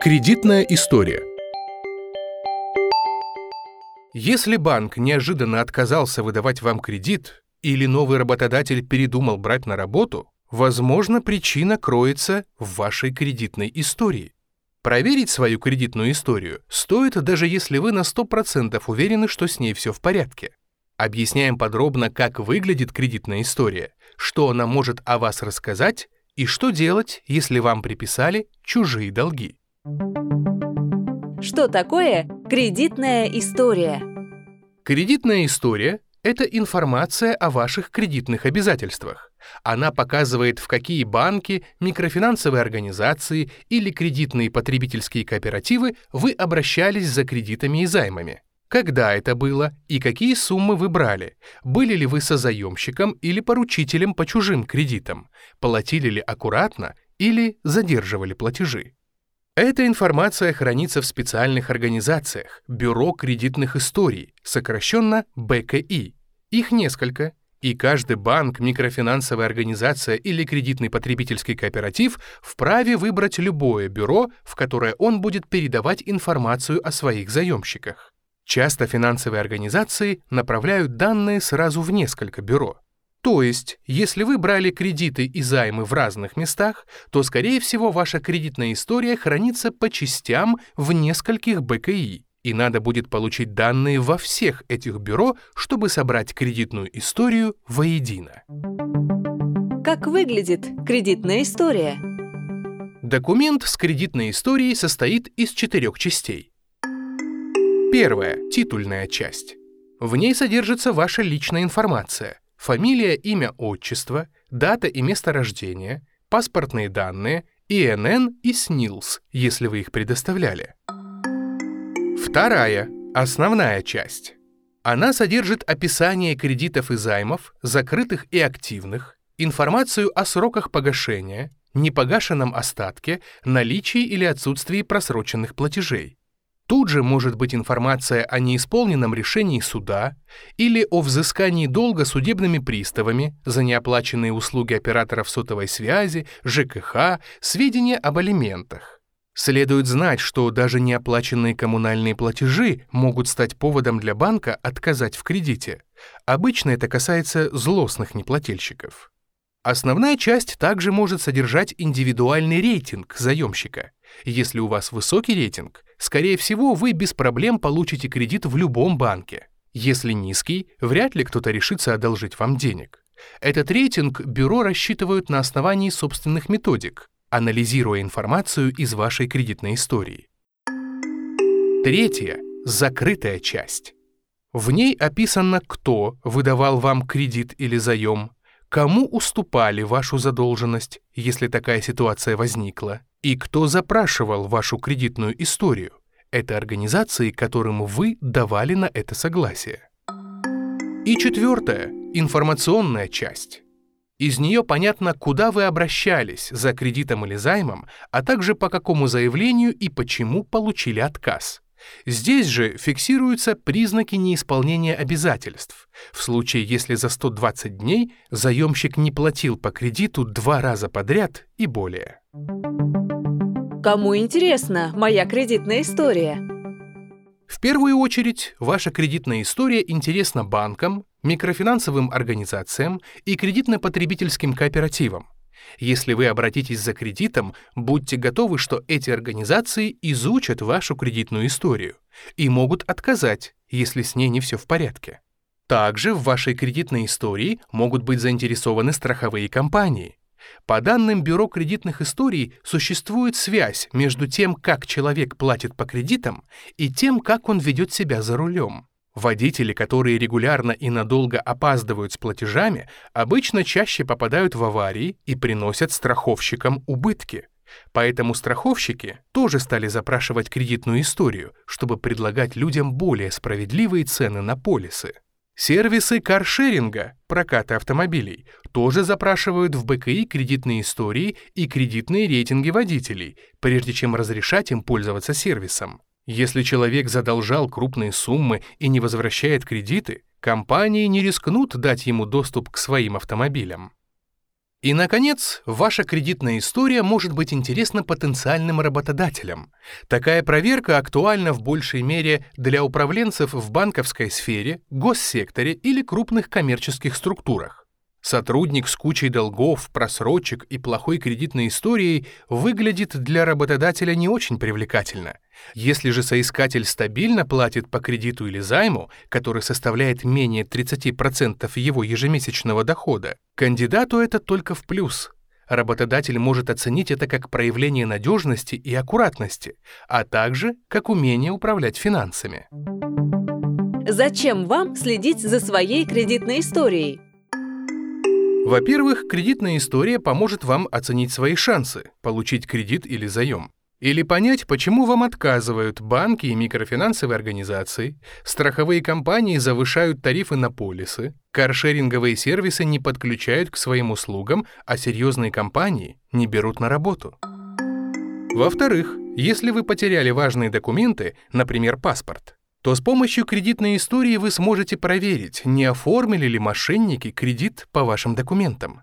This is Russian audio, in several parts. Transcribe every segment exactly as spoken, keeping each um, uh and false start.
Кредитная история. Если банк неожиданно отказался выдавать вам кредит или новый работодатель передумал брать на работу, возможно, причина кроется в вашей кредитной истории. Проверить свою кредитную историю стоит, даже если вы на сто процентов уверены, что с ней все в порядке. Объясняем подробно, как выглядит кредитная история, что она может о вас рассказать и что делать, если вам приписали чужие долги. Что такое кредитная история? Кредитная история – это информация о ваших кредитных обязательствах. Она показывает, в какие банки, микрофинансовые организации или кредитные потребительские кооперативы вы обращались за кредитами и займами. Когда это было и какие суммы вы брали? Были ли вы созаемщиком или поручителем по чужим кредитам? Платили ли аккуратно или задерживали платежи? Эта информация хранится в специальных организациях Бюро кредитных историй, сокращенно бэ ка и. Их несколько, и каждый банк, микрофинансовая организация или кредитный потребительский кооператив вправе выбрать любое бюро, в которое он будет передавать информацию о своих заемщиках. Часто финансовые организации направляют данные сразу в несколько бюро. То есть, если вы брали кредиты и займы в разных местах, то, скорее всего, ваша кредитная история хранится по частям в нескольких бэ ка и, и надо будет получить данные во всех этих бюро, чтобы собрать кредитную историю воедино. Как выглядит кредитная история? Документ с кредитной историей состоит из четырех частей. Первая – титульная часть. В ней содержится ваша личная информация. Фамилия, имя, отчество, дата и место рождения, паспортные данные, и эн эн и снилс, если вы их предоставляли. Вторая, основная часть. Она содержит описание кредитов и займов, закрытых и активных, информацию о сроках погашения, непогашенном остатке, наличии или отсутствии просроченных платежей. Тут же может быть информация о неисполненном решении суда или о взыскании долга судебными приставами за неоплаченные услуги операторов сотовой связи, жэ ка ха, сведения об алиментах. Следует знать, что даже неоплаченные коммунальные платежи могут стать поводом для банка отказать в кредите. Обычно это касается злостных неплательщиков. Основная часть также может содержать индивидуальный рейтинг заемщика. Если у вас высокий рейтинг, скорее всего, вы без проблем получите кредит в любом банке. Если низкий, вряд ли кто-то решится одолжить вам денег. Этот рейтинг бюро рассчитывают на основании собственных методик, анализируя информацию из вашей кредитной истории. Третья – закрытая часть. В ней описано, кто выдавал вам кредит или заем, кому уступали вашу задолженность, если такая ситуация возникла, и кто запрашивал вашу кредитную историю. Это организации, которым вы давали на это согласие. И четвертая – информационная часть. Из нее понятно, куда вы обращались за кредитом или займом, а также по какому заявлению и почему получили отказ. Здесь же фиксируются признаки неисполнения обязательств. В случае, если за сто двадцать дней заемщик не платил по кредиту два раза подряд и более. Кому интересна моя кредитная история? В первую очередь, ваша кредитная история интересна банкам, микрофинансовым организациям и кредитно-потребительским кооперативам. Если вы обратитесь за кредитом, будьте готовы, что эти организации изучат вашу кредитную историю и могут отказать, если с ней не все в порядке. Также в вашей кредитной истории могут быть заинтересованы страховые компании. По данным Бюро кредитных историй, существует связь между тем, как человек платит по кредитам, и тем, как он ведет себя за рулем. Водители, которые регулярно и надолго опаздывают с платежами, обычно чаще попадают в аварии и приносят страховщикам убытки. Поэтому страховщики тоже стали запрашивать кредитную историю, чтобы предлагать людям более справедливые цены на полисы. Сервисы каршеринга, проката автомобилей, тоже запрашивают в бэ ка и кредитные истории и кредитные рейтинги водителей, прежде чем разрешать им пользоваться сервисом. Если человек задолжал крупные суммы и не возвращает кредиты, компании не рискнут дать ему доступ к своим автомобилям. И, наконец, ваша кредитная история может быть интересна потенциальным работодателям. Такая проверка актуальна в большей мере для управленцев в банковской сфере, госсекторе или крупных коммерческих структурах. Сотрудник с кучей долгов, просрочек и плохой кредитной историей выглядит для работодателя не очень привлекательно. Если же соискатель стабильно платит по кредиту или займу, который составляет менее тридцати процентов его ежемесячного дохода, кандидату это только в плюс. Работодатель может оценить это как проявление надежности и аккуратности, а также как умение управлять финансами. Зачем вам следить за своей кредитной историей? Во-первых, кредитная история поможет вам оценить свои шансы, получить кредит или заем. Или понять, почему вам отказывают банки и микрофинансовые организации, страховые компании завышают тарифы на полисы, каршеринговые сервисы не подключают к своим услугам, а серьезные компании не берут на работу. Во-вторых, если вы потеряли важные документы, например, паспорт, то с помощью кредитной истории вы сможете проверить, не оформили ли мошенники кредит по вашим документам.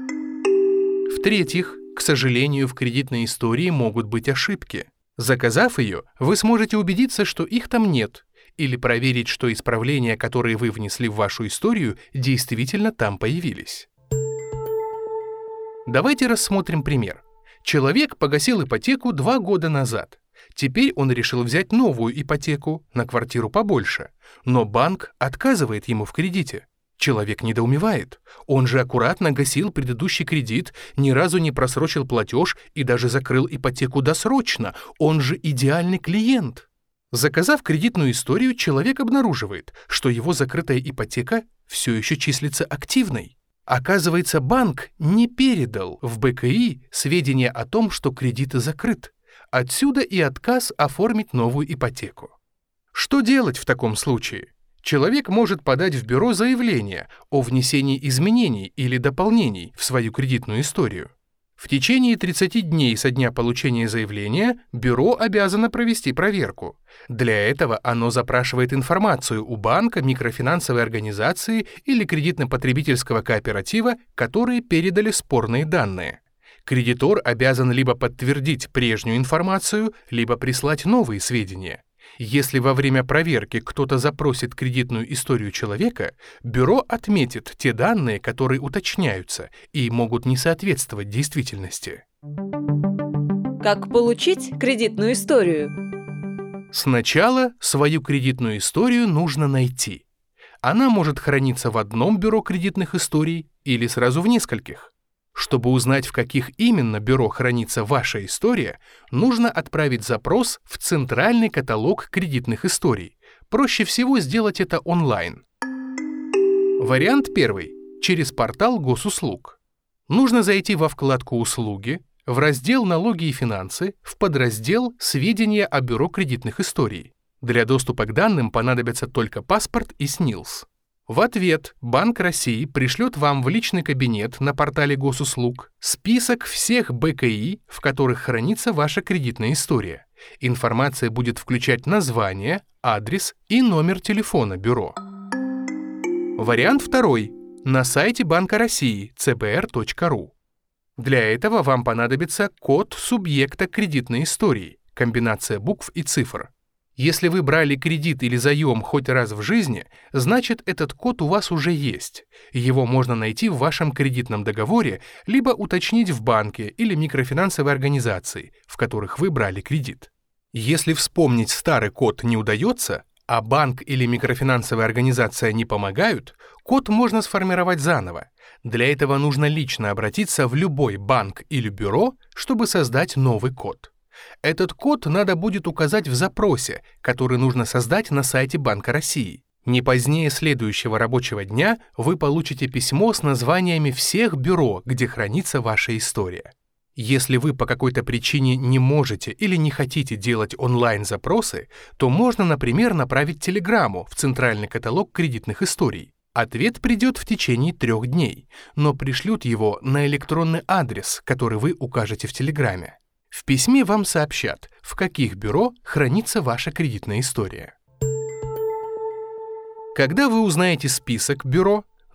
В-третьих, к сожалению, в кредитной истории могут быть ошибки. Заказав ее, вы сможете убедиться, что их там нет, или проверить, что исправления, которые вы внесли в вашу историю, действительно там появились. Давайте рассмотрим пример. Человек погасил ипотеку два года назад. Теперь он решил взять новую ипотеку на квартиру побольше, но банк отказывает ему в кредите. Человек недоумевает. Он же аккуратно гасил предыдущий кредит, ни разу не просрочил платеж и даже закрыл ипотеку досрочно. Он же идеальный клиент. Заказав кредитную историю, человек обнаруживает, что его закрытая ипотека все еще числится активной. Оказывается, банк не передал в бэ ка и сведения о том, что кредит закрыт. Отсюда и отказ оформить новую ипотеку. Что делать в таком случае? Человек может подать в бюро заявление о внесении изменений или дополнений в свою кредитную историю. В течение тридцати дней со дня получения заявления бюро обязано провести проверку. Для этого оно запрашивает информацию у банка, микрофинансовой организации или кредитно-потребительского кооператива, которые передали спорные данные. Кредитор обязан либо подтвердить прежнюю информацию, либо прислать новые сведения. Если во время проверки кто-то запросит кредитную историю человека, бюро отметит те данные, которые уточняются и могут не соответствовать действительности. Как получить кредитную историю? Сначала свою кредитную историю нужно найти. Она может храниться в одном бюро кредитных историй или сразу в нескольких. Чтобы узнать, в каких именно бюро хранится ваша история, нужно отправить запрос в Центральный каталог кредитных историй. Проще всего сделать это онлайн. Вариант первый. Через портал госуслуг. Нужно зайти во вкладку «Услуги», в раздел «Налоги и финансы», в подраздел «Сведения о бюро кредитных историй». Для доступа к данным понадобятся только паспорт и СНИЛС. В ответ Банк России пришлет вам в личный кабинет на портале госуслуг список всех бэ ка и, в которых хранится ваша кредитная история. Информация будет включать название, адрес и номер телефона бюро. Вариант второй. На сайте Банка России цэ бэ эр точка ру. Для этого вам понадобится код субъекта кредитной истории, комбинация букв и цифр. Если вы брали кредит или заем хоть раз в жизни, значит, этот код у вас уже есть. Его можно найти в вашем кредитном договоре, либо уточнить в банке или микрофинансовой организации, в которых вы брали кредит. Если вспомнить старый код не удается, а банк или микрофинансовая организация не помогают, код можно сформировать заново. Для этого нужно лично обратиться в любой банк или бюро, чтобы создать новый код. Этот код надо будет указать в запросе, который нужно создать на сайте Банка России. Не позднее следующего рабочего дня вы получите письмо с названиями всех бюро, где хранится ваша история. Если вы по какой-то причине не можете или не хотите делать онлайн-запросы, то можно, например, направить телеграмму в Центральный каталог кредитных историй. Ответ придет в течение трех дней, но пришлют его на электронный адрес, который вы укажете в телеграмме. В письме вам сообщат, в каких бюро хранится ваша кредитная история. Когда вы узнаете список бюро,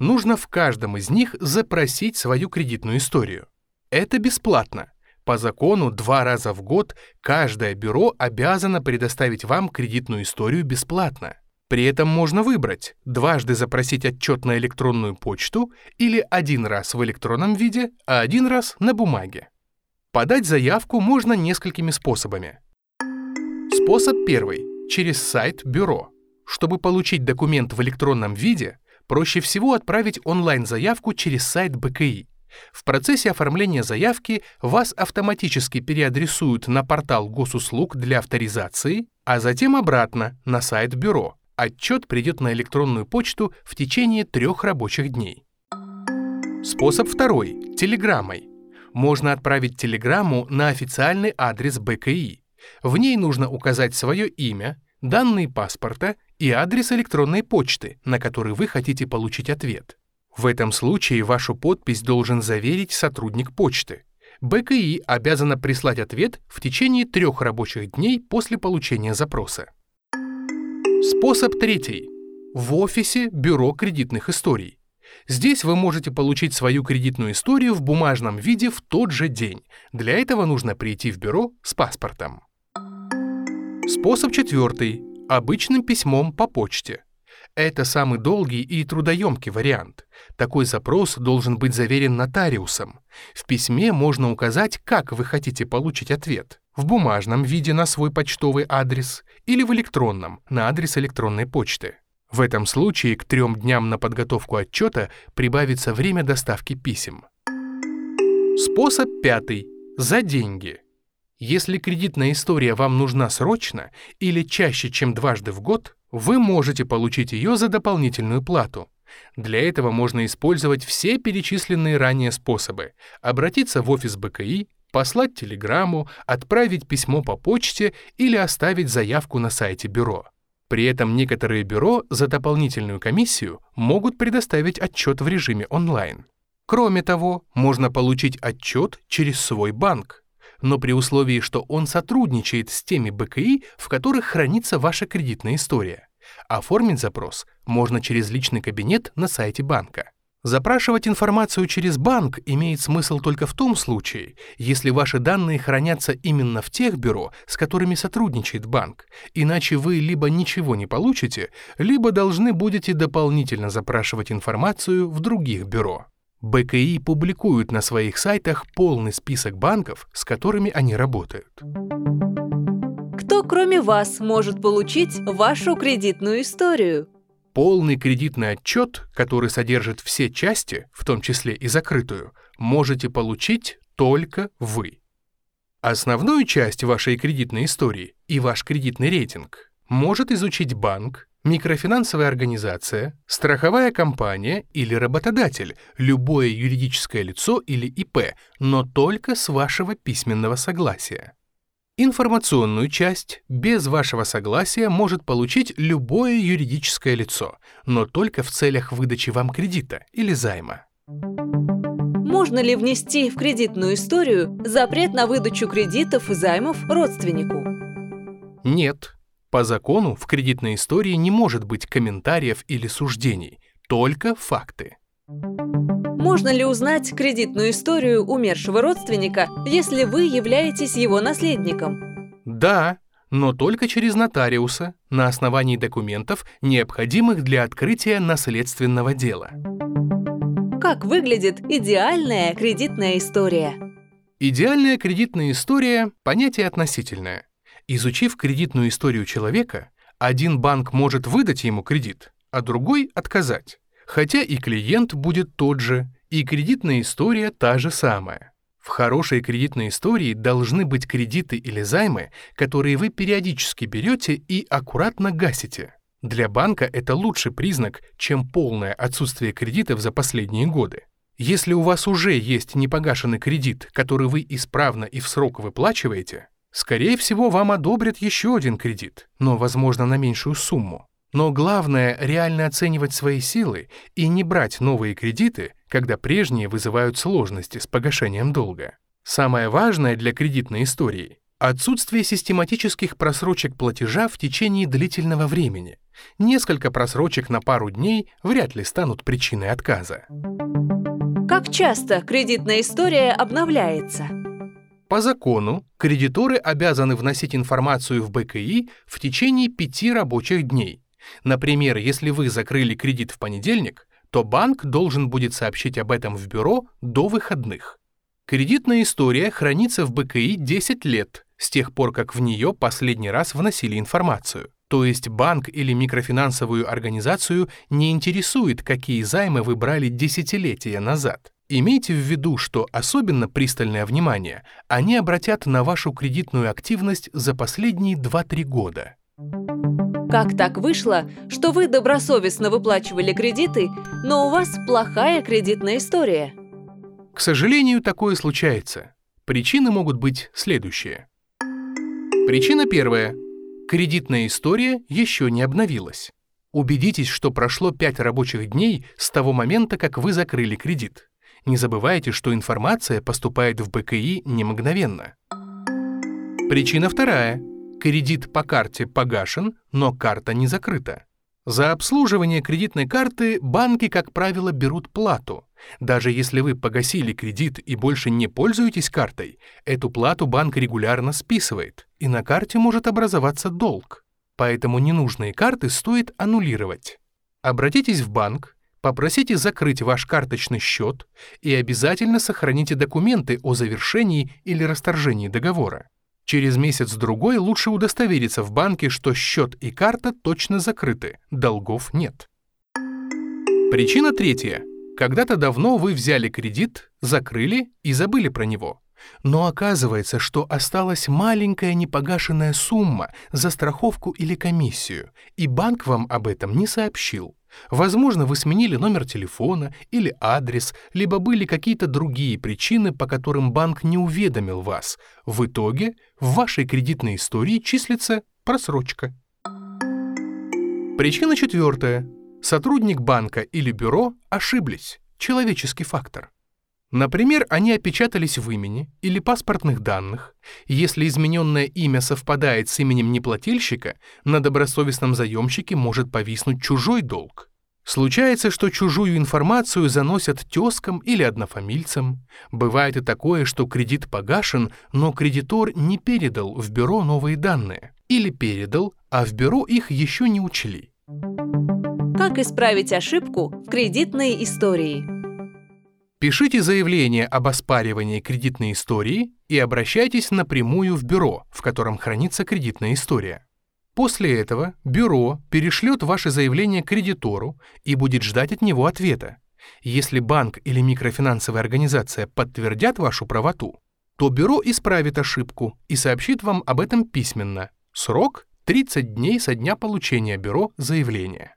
нужно в каждом из них запросить свою кредитную историю. Это бесплатно. По закону два раза в год каждое бюро обязано предоставить вам кредитную историю бесплатно. При этом можно выбрать дважды запросить отчет на электронную почту или один раз в электронном виде, а один раз на бумаге. Подать заявку можно несколькими способами. Способ первый – через сайт бюро. Чтобы получить документ в электронном виде, проще всего отправить онлайн-заявку через сайт бэ ка и. В процессе оформления заявки вас автоматически переадресуют на портал госуслуг для авторизации, а затем обратно на сайт бюро. Отчет придет на электронную почту в течение трех рабочих дней. Способ второй – телеграммой. Можно отправить телеграмму на официальный адрес бэ ка и. В ней нужно указать свое имя, данные паспорта и адрес электронной почты, на который вы хотите получить ответ. В этом случае вашу подпись должен заверить сотрудник почты. бэ ка и обязана прислать ответ в течение трех рабочих дней после получения запроса. Способ третий. В офисе Бюро кредитных историй. Здесь вы можете получить свою кредитную историю в бумажном виде в тот же день. Для этого нужно прийти в бюро с паспортом. Способ четвертый. Обычным письмом по почте. Это самый долгий и трудоемкий вариант. Такой запрос должен быть заверен нотариусом. В письме можно указать, как вы хотите получить ответ. В бумажном виде на свой почтовый адрес или в электронном на адрес электронной почты. В этом случае к трем дням на подготовку отчета прибавится время доставки писем. Способ пятый. За деньги. Если кредитная история вам нужна срочно или чаще, чем дважды в год, вы можете получить ее за дополнительную плату. Для этого можно использовать все перечисленные ранее способы: обратиться в офис бэ ка и, послать телеграмму, отправить письмо по почте или оставить заявку на сайте бюро. При этом некоторые бюро за дополнительную комиссию могут предоставить отчет в режиме онлайн. Кроме того, можно получить отчет через свой банк, но при условии, что он сотрудничает с теми бэ ка и, в которых хранится ваша кредитная история. Оформить запрос можно через личный кабинет на сайте банка. Запрашивать информацию через банк имеет смысл только в том случае, если ваши данные хранятся именно в тех бюро, с которыми сотрудничает банк, иначе вы либо ничего не получите, либо должны будете дополнительно запрашивать информацию в других бюро. бэ ка и публикуют на своих сайтах полный список банков, с которыми они работают. Кто, кроме вас, может получить вашу кредитную историю? Полный кредитный отчет, который содержит все части, в том числе и закрытую, можете получить только вы. Основную часть вашей кредитной истории и ваш кредитный рейтинг может изучить банк, микрофинансовая организация, страховая компания или работодатель, любое юридическое лицо или и пэ, но только с вашего письменного согласия. Информационную часть без вашего согласия может получить любое юридическое лицо, но только в целях выдачи вам кредита или займа. Можно ли внести в кредитную историю запрет на выдачу кредитов и займов родственнику? Нет. По закону в кредитной истории не может быть комментариев или суждений, только факты. Можно ли узнать кредитную историю умершего родственника, если вы являетесь его наследником? Да, но только через нотариуса, на основании документов, необходимых для открытия наследственного дела. Как выглядит идеальная кредитная история? Идеальная кредитная история – понятие относительное. Изучив кредитную историю человека, один банк может выдать ему кредит, а другой – отказать. Хотя и клиент будет тот же, и кредитная история та же самая. В хорошей кредитной истории должны быть кредиты или займы, которые вы периодически берете и аккуратно гасите. Для банка это лучший признак, чем полное отсутствие кредитов за последние годы. Если у вас уже есть непогашенный кредит, который вы исправно и в срок выплачиваете, скорее всего, вам одобрят еще один кредит, но, возможно, на меньшую сумму. Но главное – реально оценивать свои силы и не брать новые кредиты, когда прежние вызывают сложности с погашением долга. Самое важное для кредитной истории – Отсутствие систематических просрочек платежа в течение длительного времени. Несколько просрочек на пару дней вряд ли станут причиной отказа. Как часто кредитная история обновляется? По закону, кредиторы обязаны вносить информацию в бэ ка и в течение пяти рабочих дней. Например, если вы закрыли кредит в понедельник, то банк должен будет сообщить об этом в бюро до выходных. Кредитная история хранится в бэ ка и десять лет, с тех пор, как в нее последний раз вносили информацию. То есть банк или микрофинансовую организацию не интересует, какие займы вы брали десятилетия назад. Имейте в виду, что особенно пристальное внимание они обратят на вашу кредитную активность за последние два-три года. Как так вышло, что вы добросовестно выплачивали кредиты, но у вас плохая кредитная история? К сожалению, такое случается. Причины могут быть следующие. Причина первая. Кредитная история еще не обновилась. Убедитесь, что прошло пять рабочих дней с того момента, как вы закрыли кредит. Не забывайте, что информация поступает в бэ ка и не мгновенно. Причина вторая. Кредит по карте погашен, но карта не закрыта. За обслуживание кредитной карты банки, как правило, берут плату. Даже если вы погасили кредит и больше не пользуетесь картой, эту плату банк регулярно списывает, и на карте может образоваться долг. Поэтому ненужные карты стоит аннулировать. Обратитесь в банк, попросите закрыть ваш карточный счет и обязательно сохраните документы о завершении или расторжении договора. Через месяц-другой лучше удостовериться в банке, что счет и карта точно закрыты, долгов нет. Причина третья. Когда-то давно вы взяли кредит, закрыли и забыли про него. Но оказывается, что осталась маленькая непогашенная сумма за страховку или комиссию, и банк вам об этом не сообщил. Возможно, вы сменили номер телефона или адрес, либо были какие-то другие причины, по которым банк не уведомил вас. В итоге в вашей кредитной истории числится просрочка. Причина четвертая. Сотрудник банка или бюро ошиблись. Человеческий фактор. Например, они опечатались в имени или паспортных данных. Если измененное имя совпадает с именем неплательщика, на добросовестном заемщике может повиснуть чужой долг. Случается, что чужую информацию заносят тезкам или однофамильцам. Бывает и такое, что кредит погашен, но кредитор не передал в бюро новые данные. Или передал, а в бюро их еще не учли. Как исправить ошибку в кредитной истории? Пишите заявление об оспаривании кредитной истории и обращайтесь напрямую в бюро, в котором хранится кредитная история. После этого бюро перешлет ваше заявление кредитору и будет ждать от него ответа. Если банк или микрофинансовая организация подтвердят вашу правоту, то бюро исправит ошибку и сообщит вам об этом письменно. Срок – тридцать дней со дня получения бюро заявления.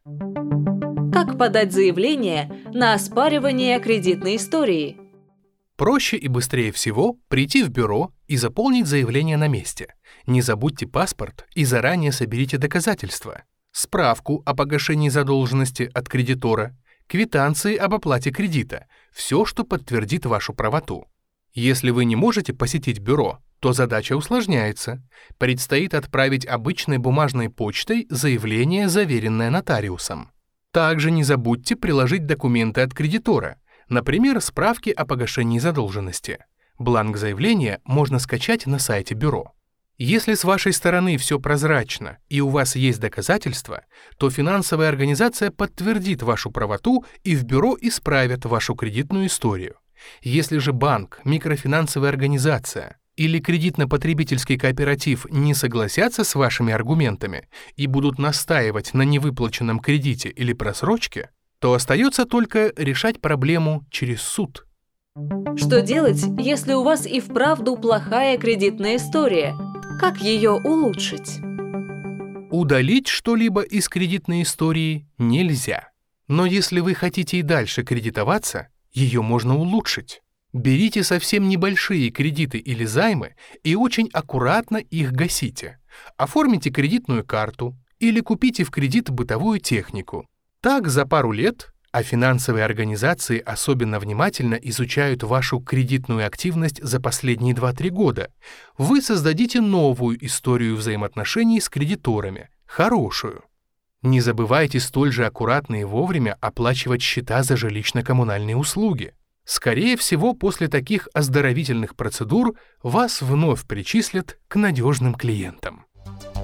Как подать заявление на оспаривание кредитной истории? Проще и быстрее всего прийти в бюро и заполнить заявление на месте. Не забудьте паспорт и заранее соберите доказательства. Справку о погашении задолженности от кредитора, квитанции об оплате кредита, все, что подтвердит вашу правоту. Если вы не можете посетить бюро, то задача усложняется. Предстоит отправить обычной бумажной почтой заявление, заверенное нотариусом. Также не забудьте приложить документы от кредитора, например, справки о погашении задолженности. Бланк заявления можно скачать на сайте бюро. Если с вашей стороны все прозрачно и у вас есть доказательства, то финансовая организация подтвердит вашу правоту и в бюро исправят вашу кредитную историю. Если же банк, микрофинансовая организация или кредитно-потребительский кооператив не согласятся с вашими аргументами и будут настаивать на невыплаченном кредите или просрочке, то остается только решать проблему через суд. Что делать, если у вас и вправду плохая кредитная история? Как ее улучшить? Удалить что-либо из кредитной истории нельзя. Но если вы хотите и дальше кредитоваться, ее можно улучшить. Берите совсем небольшие кредиты или займы и очень аккуратно их гасите. Оформите кредитную карту или купите в кредит бытовую технику. Так за пару лет А финансовые организации особенно внимательно изучают вашу кредитную активность за последние два-три года. Вы создадите новую историю взаимоотношений с кредиторами, хорошую. Не забывайте столь же аккуратно и вовремя оплачивать счета за жилищно-коммунальные услуги. Скорее всего, после таких оздоровительных процедур вас вновь причислят к надежным клиентам.